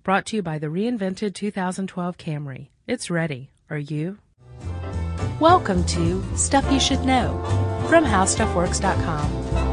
brought to you by the reinvented 2012 Camry. It's ready. Are you? Welcome to Stuff You Should Know from HowStuffWorks.com.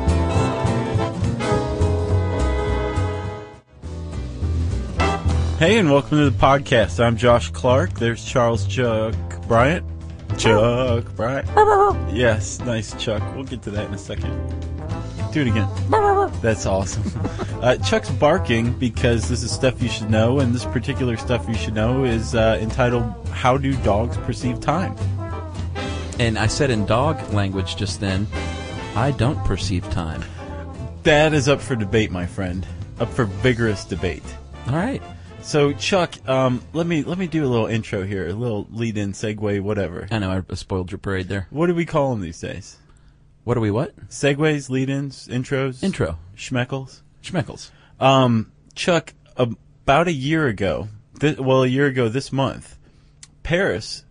Hey, and welcome to the podcast. I'm Josh Clark. There's Charles Chuck Bryant. Chuck Bryant. Yes, nice, Chuck. We'll get to that in a second. Do it again. That's awesome. Chuck's barking because this is Stuff You Should Know, and this particular Stuff You Should Know is entitled, How Do Dogs Perceive Time? And I said in dog language just then, I don't perceive time. That is up for debate, my friend. Up for vigorous debate. All right. So, Chuck, let me do a little intro here, a little lead-in, segue, whatever. I know, I spoiled your parade there. What do we call them these days? What are we what? Segues, lead-ins, intros? Intro. Schmeckles? Schmeckles. Chuck, about a year ago this month, France,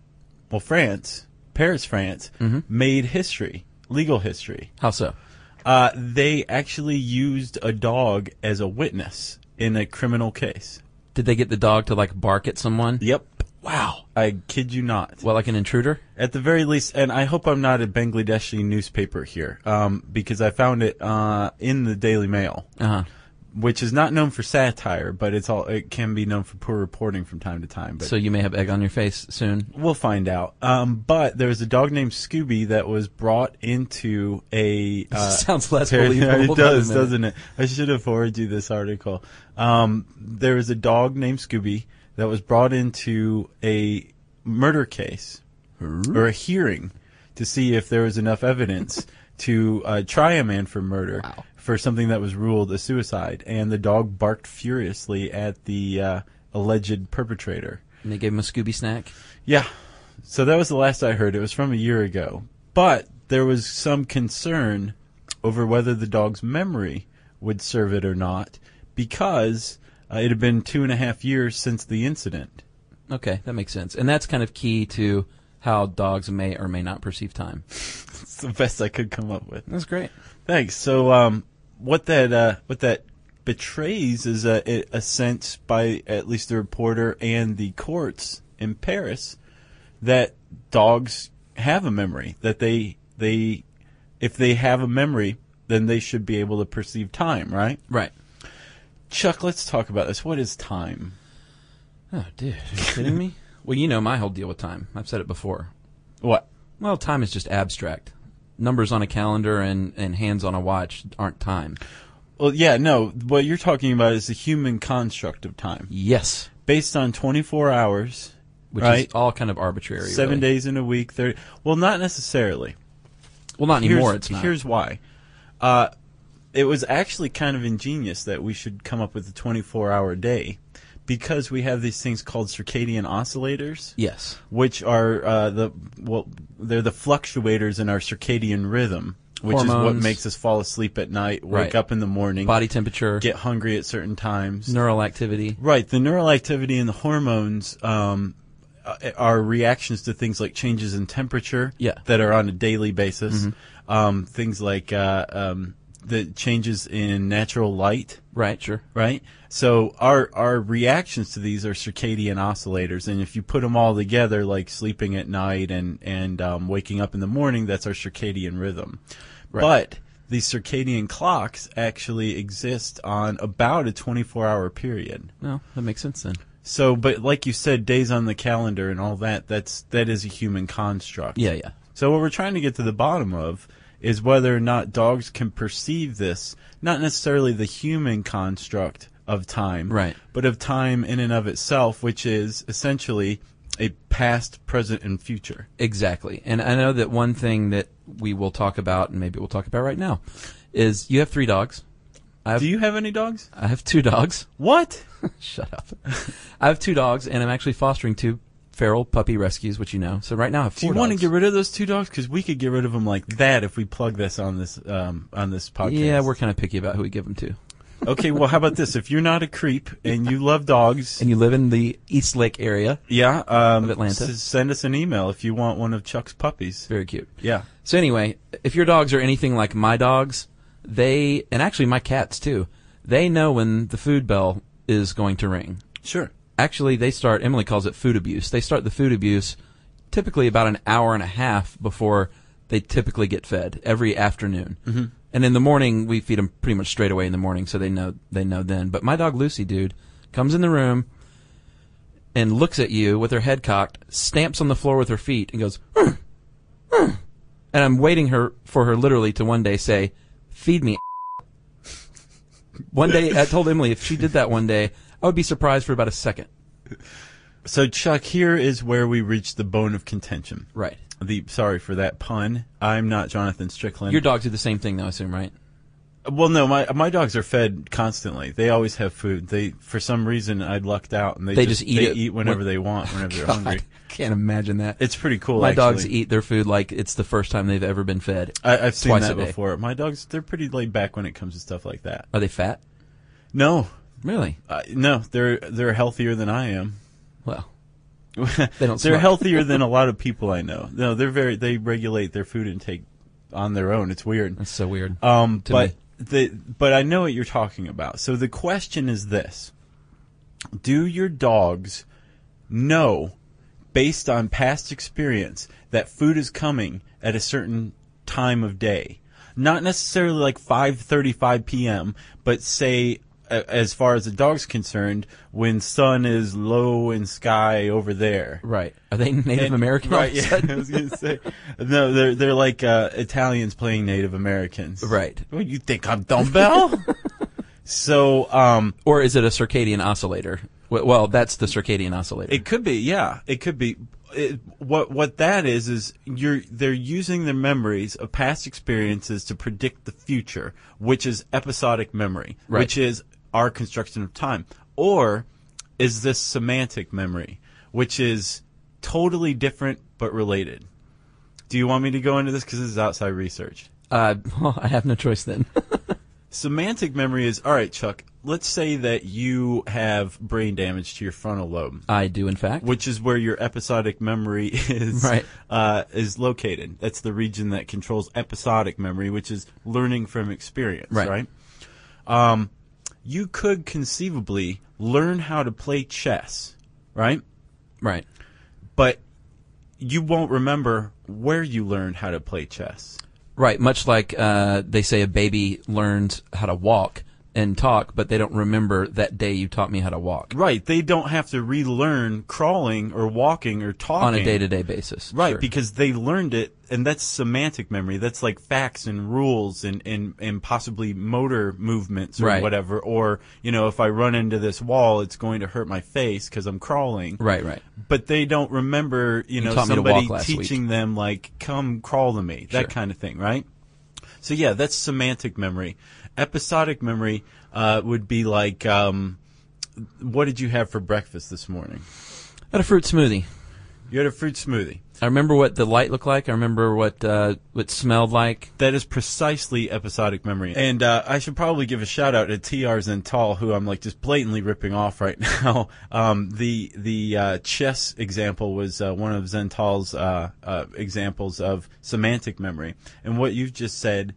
made history, legal history. How so? They actually used a dog as a witness in a criminal case. Did they get the dog to, bark at someone? Yep. Wow. I kid you not. Well, like an intruder? At the very least, and I hope I'm not a Bangladeshi newspaper here, because I found it in the Daily Mail, which is not known for satire, but it can be known for poor reporting from time to time. But so you may have egg on your face soon? We'll find out. But there was a dog named Scooby that was brought into a... sounds less believable. It does, doesn't it? I should have forwarded you this article. There was a dog named Scooby that was brought into a murder case, or a hearing, to see if there was enough evidence to try a man for murder. Wow. For something that was ruled a suicide, and the dog barked furiously at the alleged perpetrator. And they gave him a Scooby snack? Yeah. So that was the last I heard. It was from a year ago. But there was some concern over whether the dog's memory would serve it or not, because it had been 2.5 years since the incident. Okay, that makes sense. And that's kind of key to how dogs may or may not perceive time. It's the best I could come up with. That's great. Thanks. So, what that betrays is a sense by at least the reporter and the courts in Paris that dogs have a memory. That if they have a memory, then they should be able to perceive time, right? Right. Chuck, let's talk about this. What is time? Oh, dude, are you kidding me? Well, you know my whole deal with time. I've said it before. What? Well, time is just abstract. Numbers on a calendar and hands on a watch aren't time. Well, yeah, no. What you're talking about is the human construct of time. Yes. Based on 24 hours. Which right? is all kind of arbitrary. 7 days in a week. 30. Well, not necessarily. Well, not anymore, it's not. Here's why. It was actually kind of ingenious that we should come up with a 24-hour day, because we have these things called circadian oscillators. Yes. Which are they're the fluctuators in our circadian rhythm, which Hormones. is what makes us fall asleep at night, wake up in the morning, body temperature, get hungry at certain times, neural activity. Right. The neural activity and the hormones are reactions to things like changes in temperature that are on a daily basis. Mm-hmm. Things like the changes in natural light. Right, sure. Right? So our reactions to these are circadian oscillators, and if you put them all together, like sleeping at night and waking up in the morning, that's our circadian rhythm. Right. But these circadian clocks actually exist on about a 24-hour period. No, that makes sense then. So, but like you said, days on the calendar and all that is a human construct. Yeah, yeah. So what we're trying to get to the bottom of is whether or not dogs can perceive this, not necessarily the human construct of time, right, but of time in and of itself, which is essentially a past, present, and future. Exactly. And I know that one thing that we will talk about, and maybe we'll talk about right now, is you have 3 dogs. Do you have any dogs? I have 2 dogs. What? Shut up. I have 2 dogs, and I'm actually fostering 2 feral puppy rescues, which you know. So right now I have 4 dogs. Do you want to get rid of those 2 dogs? Because we could get rid of them like that if we plug this on this podcast. Yeah, we're kind of picky about who we give them to. Okay, well, how about this? If you're not a creep and you love dogs, and you live in the East Lake area, of Atlanta, send us an email if you want one of Chuck's puppies. Very cute. Yeah. So anyway, if your dogs are anything like my dogs, and actually my cats too, they know when the food bell is going to ring. Sure. Actually, Emily calls it food abuse. They start the food abuse typically about an hour and a half before they typically get fed every afternoon. Mm-hmm. And in the morning, we feed them pretty much straight away in the morning, so they know then. But my dog Lucy, dude, comes in the room and looks at you with her head cocked, stamps on the floor with her feet, and goes, "Arr, arr." And I'm waiting for her literally to one day say, "Feed me." One day, I told Emily if she did that one day, I would be surprised for about a second. So, Chuck, here is where we reach the bone of contention. Right. Sorry for that pun. I'm not Jonathan Strickland. Your dogs do the same thing, though, I assume, right? Well, no, my dogs are fed constantly. They always have food. For some reason, I lucked out, and they just eat whenever they want, whenever they're hungry. Can't imagine that. It's pretty cool. My actually. dogs eat their food like it's the first time they've ever been fed. I've seen that a day. before. My dogs, they're pretty laid back when it comes to stuff like that. Are they fat? No, Really? no, they're healthier than I am. Well, they don't. They're smoke. healthier than a lot of people I know. No, they regulate their food intake on their own. It's weird. That's so weird. But I know what you're talking about. So the question is this: do your dogs know, based on past experience, that food is coming at a certain time of day? Not necessarily like 5:35 p.m., but say, as far as the dog's concerned, when sun is low in sky over there. Right. Are they Native American? Right, yeah. I was going to say. No, they're like Italians playing Native Americans. Right. What, you think I'm dumbbell? So, or is it a circadian oscillator? Well, that's the circadian oscillator. It could be, yeah. It could be. What that is they're using their memories of past experiences to predict the future, which is episodic memory, right. Which is our construction of time. Or is this semantic memory, which is totally different but related? Do you want me to go into this? Because this is outside research. Well, I have no choice then. Semantic memory is, all right, Chuck, let's say that you have brain damage to your frontal lobe. I do, in fact. Which is where your episodic memory is, right. Is located. That's the region that controls episodic memory, which is learning from experience, right? You could conceivably learn how to play chess, right? Right. But you won't remember where you learned how to play chess. Right, much like they say a baby learns how to walk and talk, but they don't remember that day you taught me how to walk. Right, they don't have to relearn crawling or walking or talking. On a day-to-day basis. Right, sure. Because they learned it, and that's semantic memory. That's like facts and rules and possibly motor movements or right. whatever. Or, if I run into this wall, it's going to hurt my face because I'm crawling. Right, right. But they don't remember, somebody teaching them, like, come crawl to me, that kind of thing, right? So, yeah, that's semantic memory. Episodic memory would be like, what did you have for breakfast this morning? I had a fruit smoothie. You had a fruit smoothie. I remember what the light looked like. I remember what it smelled like. That is precisely episodic memory. And I should probably give a shout out to T.R. Zental, who I'm like just blatantly ripping off right now. The chess example was one of Zental's examples of semantic memory. And what you've just said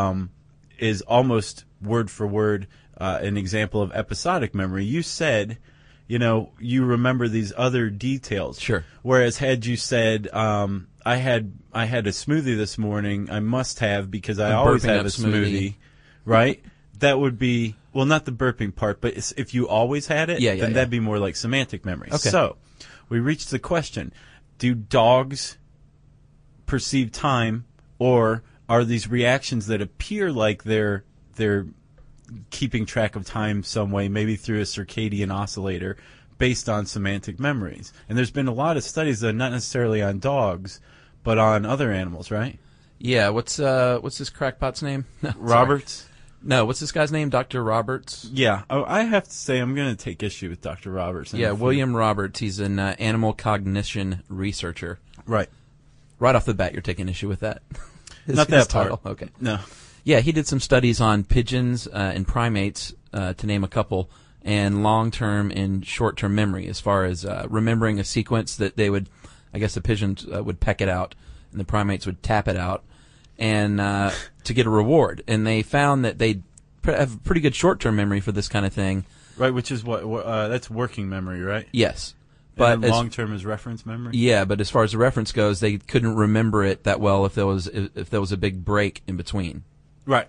is almost word for word an example of episodic memory. You said, you remember these other details. Sure. Whereas had you said, I had a smoothie this morning, I must have because I always have a smoothie, right? That would be, well, not the burping part, but if you always had it, then that'd be more like semantic memory. Okay. So we reached the question, do dogs perceive time, or are these reactions that appear like they're keeping track of time some way, maybe through a circadian oscillator, based on semantic memories? And there's been a lot of studies, though, not necessarily on dogs, but on other animals, right? Yeah. What's this crackpot's name? No, Roberts? No. What's this guy's name? Dr. Roberts? Yeah. Oh, I have to say I'm going to take issue with Dr. Roberts. Yeah, William Roberts. He's an animal cognition researcher. Right. Right off the bat, you're taking issue with that. Not that title. part. Okay. No. Yeah, he did some studies on pigeons and primates, to name a couple, and long-term and short-term memory, as far as remembering a sequence that they would, I guess the pigeons would peck it out, and the primates would tap it out, and to get a reward. And they found that they have pretty good short-term memory for this kind of thing, Right, which is that's working memory, right? Yes. But But long-term is reference memory? yeah, but as far as the reference goes, they couldn't remember it that well if there was a big break in between. Right.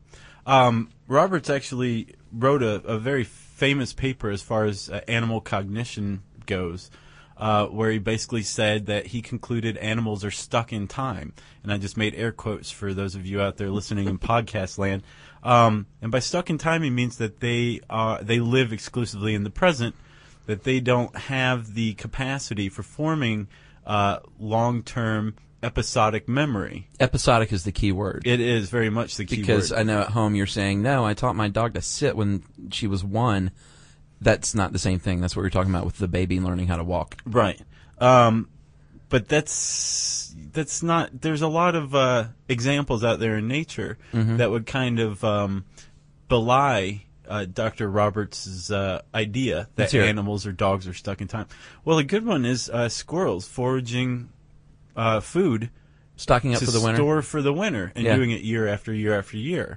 Roberts actually wrote a very famous paper as far as animal cognition goes, where he basically said that he concluded animals are stuck in time. And I just made air quotes for those of you out there listening in podcast land. And by stuck in time, he means that they live exclusively in the present, that they don't have the capacity for forming long-term episodic memory. Episodic is the key word. It is very much the key Because word. I know at home you're saying, no, I taught my dog to sit when she was 1. That's not the same thing. That's what we're talking about with the baby learning how to walk. Right. But that's not, there's a lot of examples out there in nature that would kind of belie Dr. Roberts' idea that Let's hear it. animals or dogs are stuck in time. Well, a good one is squirrels foraging food Stocking up to for the winter. store for the winter and Yeah. doing it year after year after year.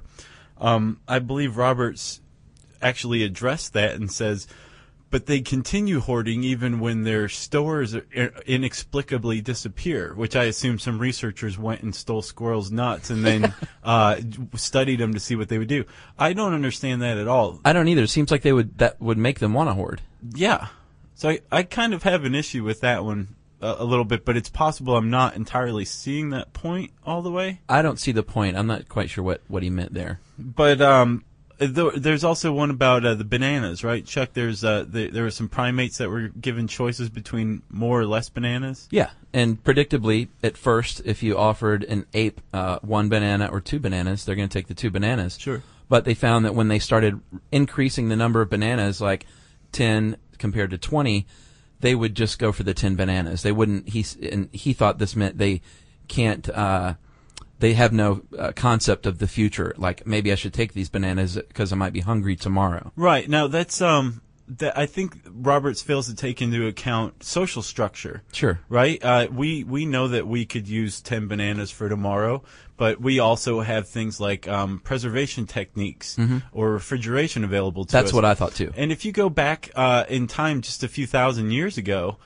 I believe Roberts actually addressed that and says, but they continue hoarding even when their stores inexplicably disappear, which I assume some researchers went and stole squirrels' nuts and then studied them to see what they would do. I don't understand that at all. I don't either. It seems like that would make them want to hoard. Yeah. So I kind of have an issue with that one a little bit, but it's possible I'm not entirely seeing that point all the way. I don't see the point. I'm not quite sure what he meant there. But there's also one about the bananas, right, Chuck? There were some primates that were given choices between more or less bananas. Yeah, and predictably, at first, if you offered an ape 1 banana or 2 bananas, they're going to take the 2 bananas. Sure. But they found that when they started increasing the number of bananas, like 10 compared to 20, they would just go for the 10 bananas. They wouldn't. He thought this meant they can't. They have no concept of the future. Like, maybe I should take these bananas because I might be hungry tomorrow. Right. Now that's that I think Roberts fails to take into account social structure. Sure. Right? We know that we could use 10 bananas for tomorrow, but we also have things like preservation techniques or refrigeration available to us. That's what I thought too. And if you go back in time just a few thousand years ago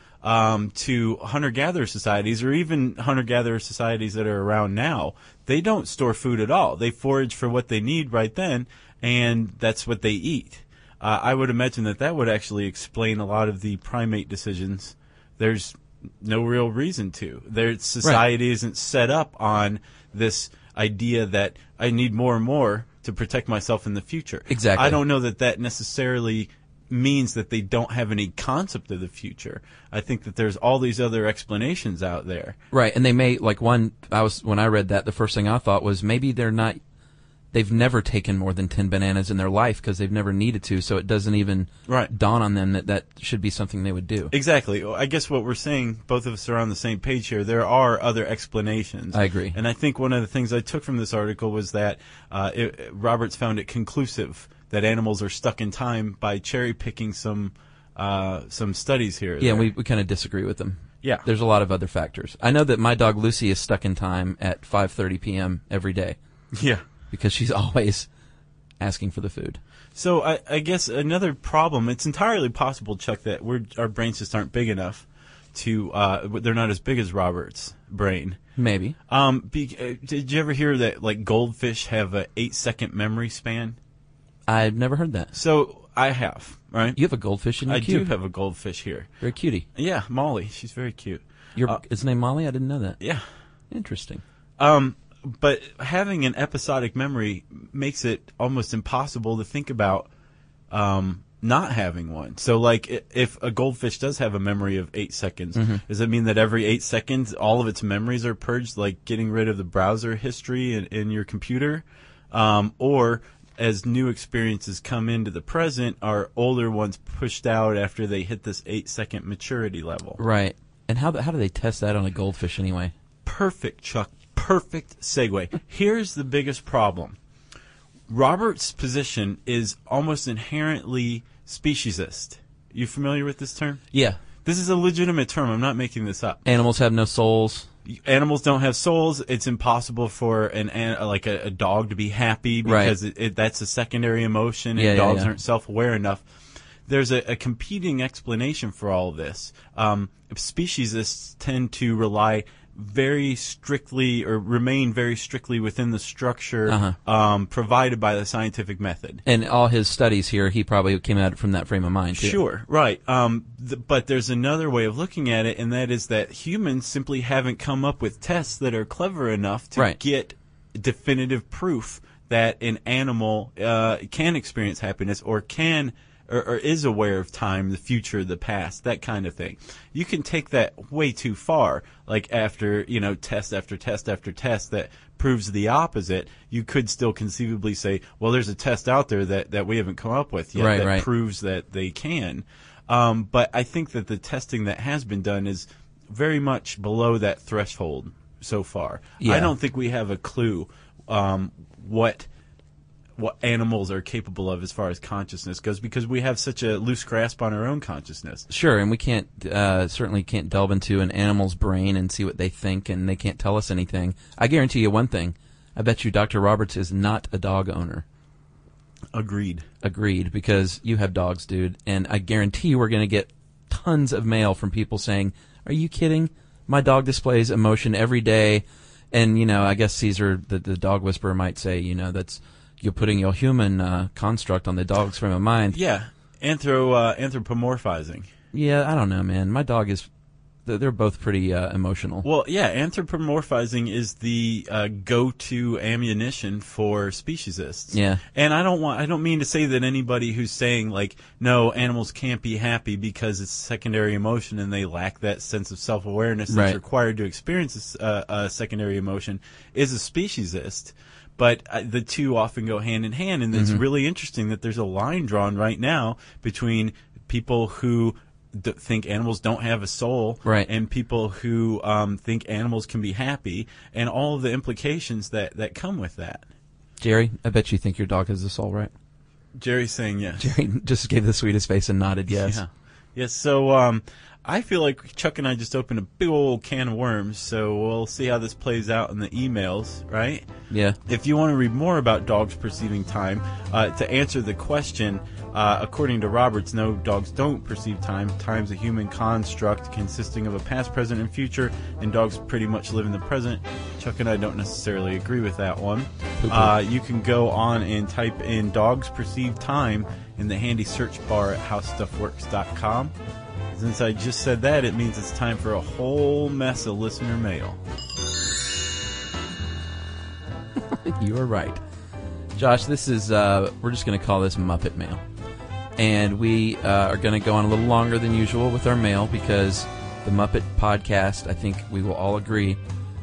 to hunter-gatherer societies or even hunter-gatherer societies that are around now, they don't store food at all. They forage for what they need right then, and that's what they eat. I would imagine that would actually explain a lot of the primate decisions. There's no real reason to. Their society isn't set up on this idea that I need more and more to protect myself in the future. Exactly. I don't know that necessarily means that they don't have any concept of the future. I think that there's all these other explanations out there. Right, and they may, like when I read that, the first thing I thought was maybe they've never taken more than 10 bananas in their life because they've never needed to, so it doesn't even dawn on them that should be something they would do. Exactly. I guess what we're saying, both of us are on the same page here, there are other explanations. I agree. And I think one of the things I took from this article was that Roberts found it conclusive that animals are stuck in time by cherry-picking some studies here. Yeah, we kind of disagree with them. Yeah. There's a lot of other factors. I know that my dog Lucy is stuck in time at 5:30 p.m. every day. Yeah. Because she's always asking for the food. So I guess another problem, it's entirely possible, Chuck, that our brains just aren't big enough to, they're not as big as Robert's brain. Maybe. Did you ever hear that, like, goldfish have a 8-second memory span? I've never heard that. So I have, right? You have a goldfish in your I cube. do have a goldfish here. Very cutie. Yeah, Molly. She's very cute. Is name Molly? I didn't know that. Yeah. Interesting. But having an episodic memory makes it almost impossible to think about not having one. So, like, if a goldfish does have a memory of 8 seconds, does it mean that every 8 seconds all of its memories are purged, like getting rid of the browser history in your computer? Or as new experiences come into the present, are older ones pushed out after they hit this 8-second maturity level? Right. And how do they test that on a goldfish anyway? Perfect, Chuck. Perfect segue. Here's the biggest problem. Robert's position is almost inherently speciesist. You familiar with this term? Yeah. This is a legitimate term. I'm not making this up. Animals have no souls. Animals don't have souls. It's impossible for a dog to be happy because that's a secondary emotion, and dogs aren't self-aware enough. there's a competing explanation for all of this. Speciesists tend to rely very strictly or remain very strictly within the structure provided by the scientific method. And all his studies here, he probably came at it from that frame of mind, too. Sure, right. But there's another way of looking at it, and that is that humans simply haven't come up with tests that are clever enough to get definitive proof that an animal can experience happiness or can or is aware of time, the future, the past, that kind of thing. You can take that way too far, like after, test after test after test that proves the opposite. You could still conceivably say, well, there's a test out there that we haven't come up with yet that proves that they can. But I think that the testing that has been done is very much below that threshold so far. Yeah. I don't think we have a clue what animals are capable of as far as consciousness goes, because we have such a loose grasp on our own consciousness. Sure, and we can't certainly can't delve into an animal's brain and see what they think, and they can't tell us anything. I guarantee you one thing. I bet you Dr. Roberts is not a dog owner. Agreed, because you have dogs, dude, and I guarantee you we're going to get tons of mail from people saying, "Are you kidding? My dog displays emotion every day." And, I guess Caesar, the dog whisperer, might say, that's... You're putting your human construct on the dog's frame of mind. Yeah, anthropomorphizing. Yeah, I don't know, man. My dog is... They're both pretty emotional. Well, yeah, anthropomorphizing is the go-to ammunition for speciesists. Yeah. And I don't mean to say that anybody who's saying, no, animals can't be happy because it's secondary emotion and they lack that sense of self-awareness that's required to experience a secondary emotion is a speciesist. But the two often go hand in hand, and it's really interesting that there's a line drawn right now between people who think animals don't have a soul and people who think animals can be happy, and all of the implications that come with that. Jerry, I bet you think your dog has a soul, right? Jerry's saying yes. Jerry just gave the sweetest face and nodded yes. Yeah. Yes, so I feel like Chuck and I just opened a big old can of worms, so we'll see how this plays out in the emails, right? Yeah. If you want to read more about dogs perceiving time, to answer the question, according to Roberts, no, dogs don't perceive time. Time's a human construct consisting of a past, present, and future, and dogs pretty much live in the present. Chuck and I don't necessarily agree with that one. You can go on and type in dogs perceive time in the handy search bar at howstuffworks.com. Since I just said that, it means it's time for a whole mess of listener mail. You are right. Josh, this is, we're just going to call this Muppet Mail. And we are going to go on a little longer than usual with our mail because the Muppet podcast, I think we will all agree,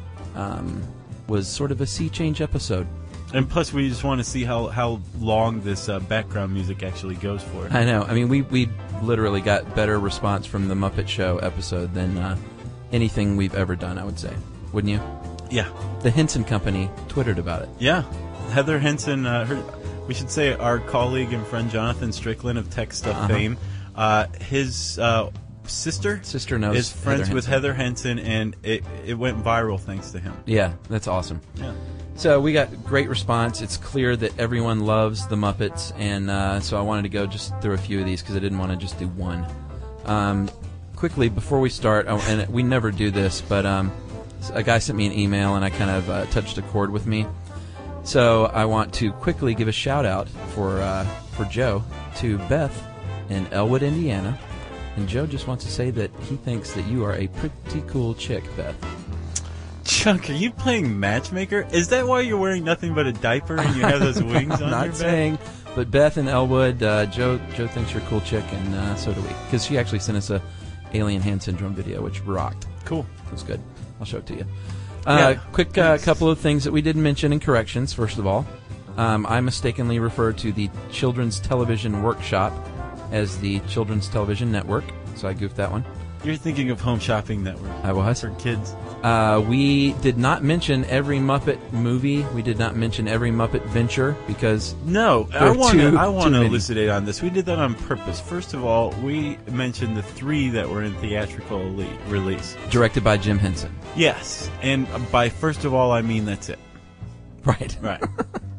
was sort of a sea change episode. And plus, we just want to see how long this background music actually goes for. I know. I mean, we literally got better response from the Muppet Show episode than anything we've ever done, I would say. Wouldn't you? Yeah. The Henson Company twittered about it. Yeah. Heather Henson, we should say our colleague and friend Jonathan Strickland of Tech Stuff fame, his sister knows is friends with Heather Henson, and it went viral thanks to him. Yeah, that's awesome. Yeah. So we got great response. It's clear that everyone loves the Muppets, and so I wanted to go just through a few of these because I didn't want to just do one. Quickly, before we start, and we never do this, but a guy sent me an email, and I kind of touched a chord with me. So I want to quickly give a shout-out for Joe to Beth in Elwood, Indiana. And Joe just wants to say that he thinks that you are a pretty cool chick, Beth. Chuck, are you playing matchmaker? Is that why you're wearing nothing but a diaper and you have those wings on your back? Not saying, but Beth in Elwood, Joe thinks you're a cool chick, and so do we. Because she actually sent us a Alien Hand Syndrome video, which rocked. Cool. It was good. I'll show it to you. Quick couple of things that we didn't mention in corrections. First of all, I mistakenly referred to the Children's Television Workshop as the Children's Television Network, so I goofed that one. You're thinking of Home Shopping Network. I was. For kids. We did not mention every Muppet movie. We did not mention every Muppet venture because... No, I want to elucidate on this. We did that on purpose. First of all, we mentioned the 3 that were in theatrical release. Directed by Jim Henson. Yes, and by first of all, I mean that's it. Right. Right.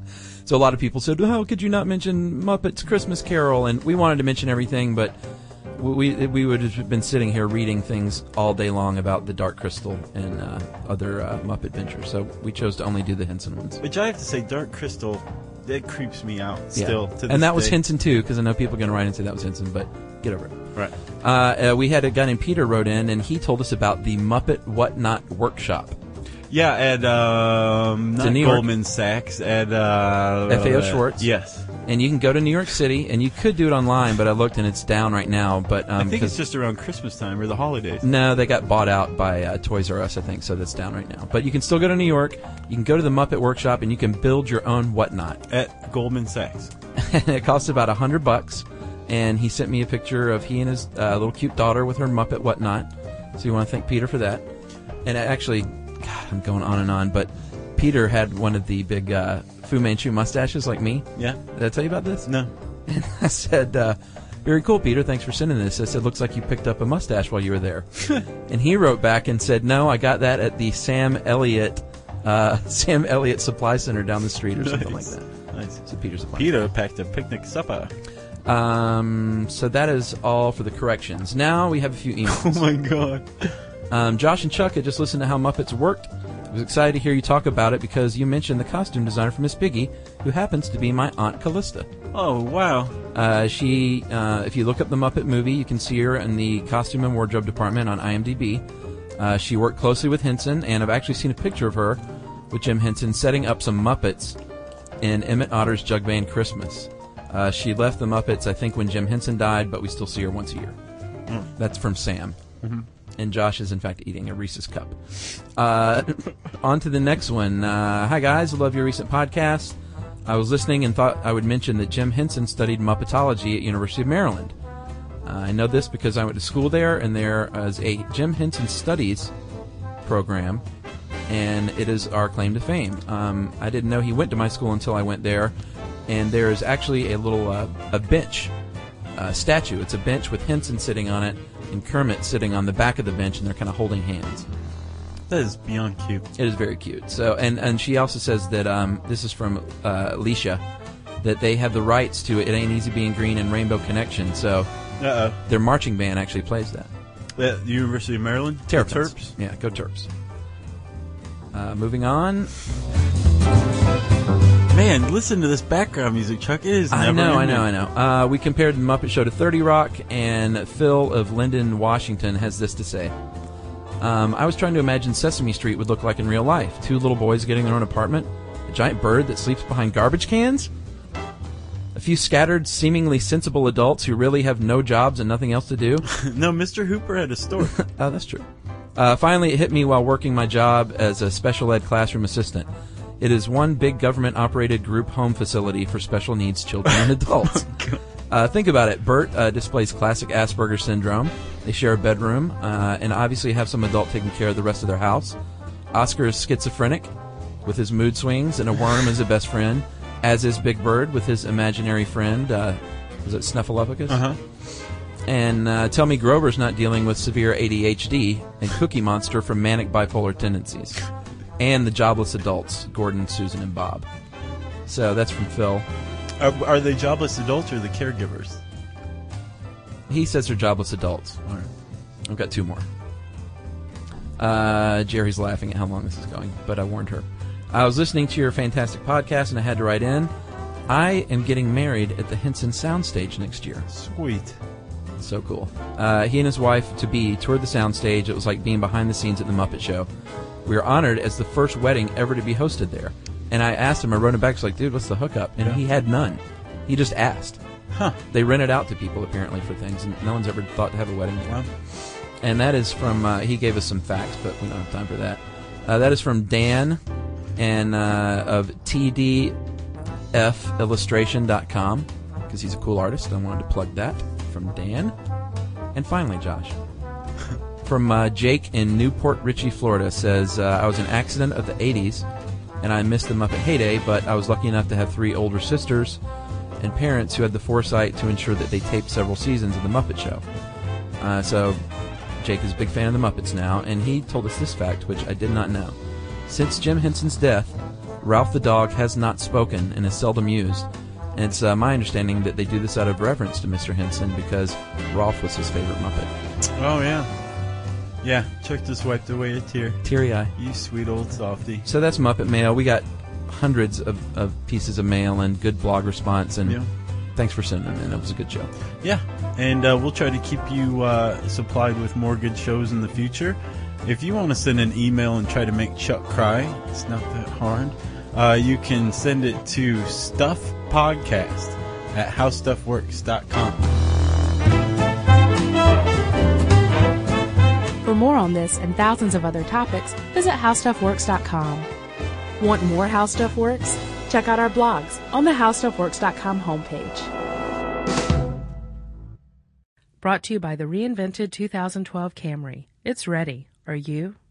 So a lot of people said, "How could you not mention Muppets Christmas Carol?" And we wanted to mention everything, but we would have been sitting here reading things all day long about the Dark Crystal and other Muppet Adventures. So we chose to only do the Henson ones. Which I have to say, Dark Crystal, that creeps me out still. To this and that was day. Henson too, because I know people are going to write and say that was Henson, but get over it. Right. We had a guy named Peter wrote in, and he told us about the Muppet Whatnot Workshop. Yeah, at not New York. Goldman Sachs, at FAO Schwartz. Yes. And you can go to New York City, and you could do it online, but I looked and it's down right now. But I think it's just around Christmas time or the holidays. No, they got bought out by Toys R Us, I think, so that's down right now. But you can still go to New York. You can go to the Muppet Workshop, and you can build your own Whatnot. At Goldman Sachs. It costs about $100, and he sent me a picture of he and his little cute daughter with her Muppet Whatnot. So you want to thank Peter for that. And actually, God, I'm going on and on, but Peter had one of the big Fu Manchu mustaches like me. Yeah. Did I tell you about this? No. And I said, very cool, Peter. Thanks for sending this. I said, looks like you picked up a mustache while you were there. And he wrote back and said, no, I got that at the Sam Elliott Supply Center down the street or something like that. Nice. So Peter's a Peter packed a picnic supper. So that is all for the corrections. Now we have a few emails. Oh my God. Josh and Chuck had just listened to how Muppets worked. I was excited to hear you talk about it because you mentioned the costume designer for Miss Piggy, who happens to be my Aunt Callista. Oh, wow. She, if you look up the Muppet movie, you can see her in the costume and wardrobe department on IMDb. She worked closely with Henson, and I've actually seen a picture of her with Jim Henson setting up some Muppets in Emmett Otter's Jug Band Christmas. She left the Muppets, I think, when Jim Henson died, but we still see her once a year. That's from Sam. Mm-hmm. And Josh is, in fact, eating a Reese's Cup. On to the next one. Hi, guys. I love your recent podcast. I was listening and thought I would mention that Jim Henson studied Muppetology at University of Maryland. I know this because I went to school there, and there is a Jim Henson Studies program, and it is our claim to fame. I didn't know he went to my school until I went there, and there is actually a little a bench statue. It's a bench with Henson sitting on it, and Kermit sitting on the back of the bench, and they're kind of holding hands. That is beyond cute. It is very cute. So, and she also says that this is from Alicia, that they have the rights to It Ain't Easy Being Green and Rainbow Connection. So, their marching band actually plays that. At the University of Maryland? Terrapins. Terps? Yeah, go Terps. Moving on. Man, listen to this background music, Chuck. It is never I ending. know. We compared the Muppet Show to 30 Rock, and Phil of Linden, Washington has this to say. I was trying to imagine Sesame Street would look like in real life. 2 little boys getting their own apartment, a giant bird that sleeps behind garbage cans, a few scattered, seemingly sensible adults who really have no jobs and nothing else to do. No, Mr. Hooper had a store. Oh, that's true. Finally, it hit me while working my job as a special ed classroom assistant. It is one big government-operated group home facility for special needs children and adults. Think about it. Bert displays classic Asperger's syndrome. They share a bedroom and obviously have some adult taking care of the rest of their house. Oscar is schizophrenic with his mood swings, and a worm is a best friend, as is Big Bird with his imaginary friend. Was it Snuffleupagus? Uh-huh. And tell me Grover's not dealing with severe ADHD and Cookie Monster from manic bipolar tendencies. And the jobless adults, Gordon, Susan, and Bob. So that's from Phil. Are they jobless adults or the caregivers? He says they're jobless adults. All right. I've got 2 more. Jerry's laughing at how long this is going, but I warned her. I was listening to your fantastic podcast, and I had to write in. I am getting married at the Henson Soundstage next year. Sweet. So cool. He and his wife-to-be toured the soundstage. It was like being behind the scenes at the Muppet Show. We were honored as the first wedding ever to be hosted there. And I asked him, I wrote him back, I was like, dude, what's the hookup? And he had none. He just asked. Huh. They rent it out to people, apparently, for things, and no one's ever thought to have a wedding there. Wow. And that is from, he gave us some facts, but we don't have time for that. That is from Dan and of tdfillustration.com, because he's a cool artist. I wanted to plug that from Dan. And finally, Josh, from Jake in Newport Richey, Florida, says, I was an accident of the 80s, and I missed the Muppet heyday, but I was lucky enough to have 3 older sisters and parents who had the foresight to ensure that they taped several seasons of the Muppet Show. So Jake is a big fan of the Muppets now, and he told us this fact, which I did not know. Since Jim Henson's death, Ralph the dog has not spoken and is seldom used. And it's my understanding that they do this out of reverence to Mr. Henson because Rolf was his favorite Muppet. Oh, yeah. Yeah, Chuck just wiped away a tear. Teary eye. You sweet old softy. So that's Muppet Mail. We got hundreds of pieces of mail and good blog response, and thanks for sending them in. It was a good show. Yeah, and we'll try to keep you supplied with more good shows in the future. If you want to send an email and try to make Chuck cry, it's not that hard. You can send it to stuffpodcast@howstuffworks.com. For more on this and thousands of other topics, visit howstuffworks.com. Want more How Stuff Works? Check out our blogs on the howstuffworks.com homepage. Brought to you by the reinvented 2012 Camry. It's ready. Are you?